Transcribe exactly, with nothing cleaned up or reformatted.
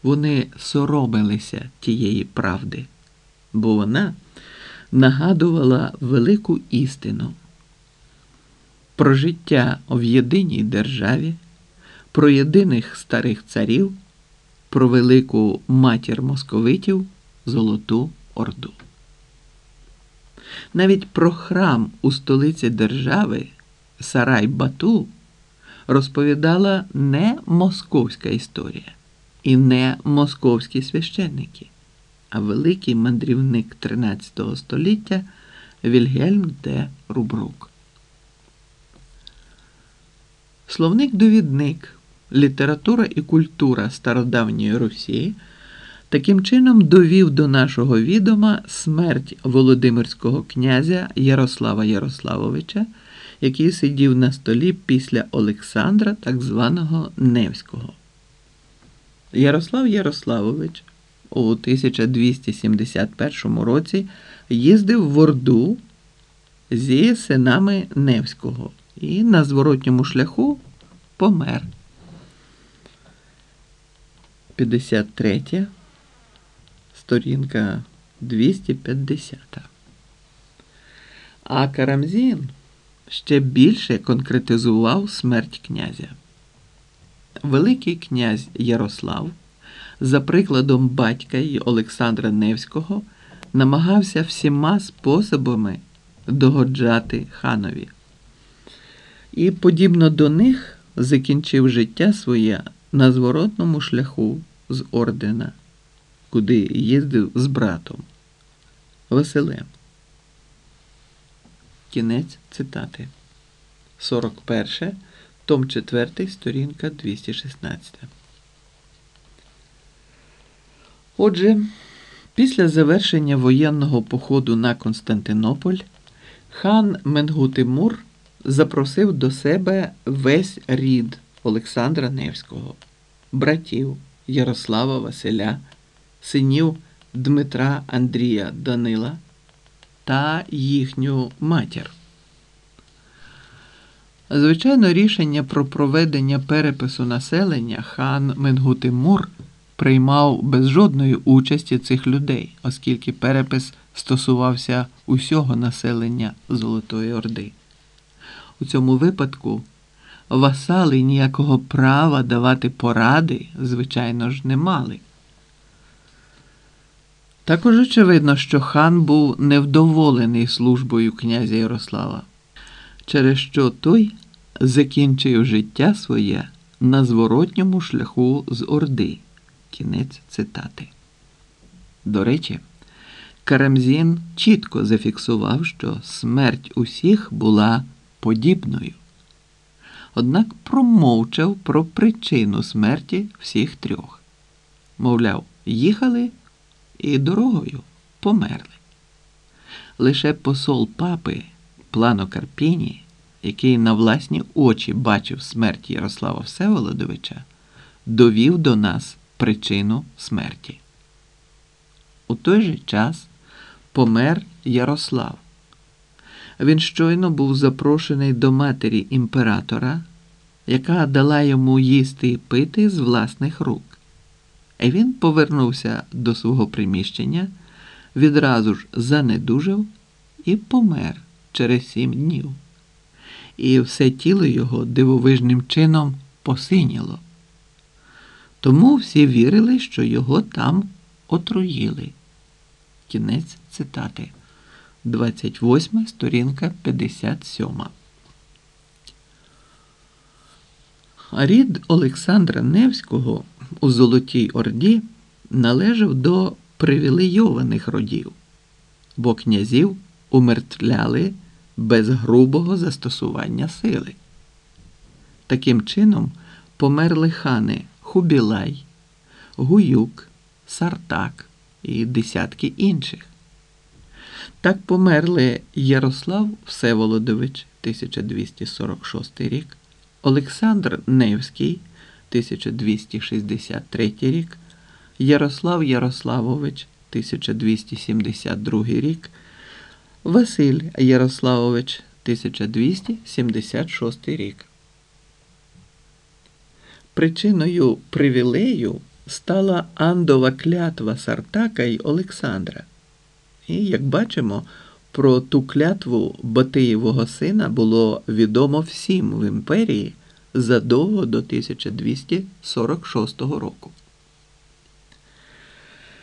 Вони соромилися тієї правди, бо вона нагадувала велику істину про життя в єдиній державі, про єдиних старих царів, про велику матір московитів Золоту Орду. Навіть про храм у столиці держави Сарай-Бату розповідала не московська історія і не московські священники, а великий мандрівник тринадцятого століття Вільгельм де Рубрук. Словник-довідник «Література і культура стародавньої Русі» таким чином довів до нашого відома смерть володимирського князя Ярослава Ярославовича, який сидів на столі після Олександра, так званого Невського. Ярослав Ярославович у тисяча двісті сімдесят першому році їздив в Орду зі синами Невського і на зворотньому шляху помер. п'ятдесят третя сторінка двісті п'ятдесята. А Карамзін ще більше конкретизував смерть князя. Великий князь Ярослав, за прикладом батька й Олександра Невського, намагався всіма способами догоджати ханові. І, подібно до них, закінчив життя своє на зворотному шляху з ордена, куди їздив з братом Василем. Кінець цитати. сорок перше, том четвертий, сторінка двісті шістнадцята. Отже, після завершення воєнного походу на Константинополь хан Менгу-Тимур запросив до себе весь рід Олександра Невського, братів Ярослава Василя, синів Дмитра Андрія Данила та їхню матір. Звичайно, рішення про проведення перепису населення хан Менгу-Тимур приймав без жодної участі цих людей, оскільки перепис стосувався усього населення Золотої Орди. У цьому випадку васали ніякого права давати поради, звичайно ж, не мали. Також очевидно, що хан був невдоволений службою князя Ярослава, через що той закінчив життя своє на зворотньому шляху з Орди. Кінець цитати. До речі, Карамзін чітко зафіксував, що смерть усіх була подібною. Однак промовчав про причину смерті всіх трьох. Мовляв, їхали і дорогою померли. Лише посол папи Плано Карпіні, який на власні очі бачив смерть Ярослава Всеволодовича, довів до нас причину смерті. У той же час помер Ярослав. Він щойно був запрошений до матері імператора, яка дала йому їсти і пити з власних рук. І він повернувся до свого приміщення, відразу ж занедужав і помер через сім днів. І все тіло його дивовижним чином посиніло. Тому всі вірили, що його там отруїли. Кінець цитати. двадцять восьма сторінка п'ятдесят сьома. Рід Олександра Невського у Золотій Орді належав до привілейованих родів, бо князів умертвляли без грубого застосування сили. Таким чином померли хани Хубілай, Гуюк, Сартак і десятки інших. Так померли Ярослав Всеволодович, тисяча двісті сорок шостий рік, Олександр Невський, тисяча двісті шістдесят третій рік, Ярослав Ярославович, тисяча двісті сімдесят другий рік, Василь Ярославович, тисяча двісті сімдесят шостий рік. Причиною привілею стала Андова клятва Сартака й Олександра. І, як бачимо, про ту клятву Батиєвого сина було відомо всім в імперії задовго до тисяча двісті сорок шостого року.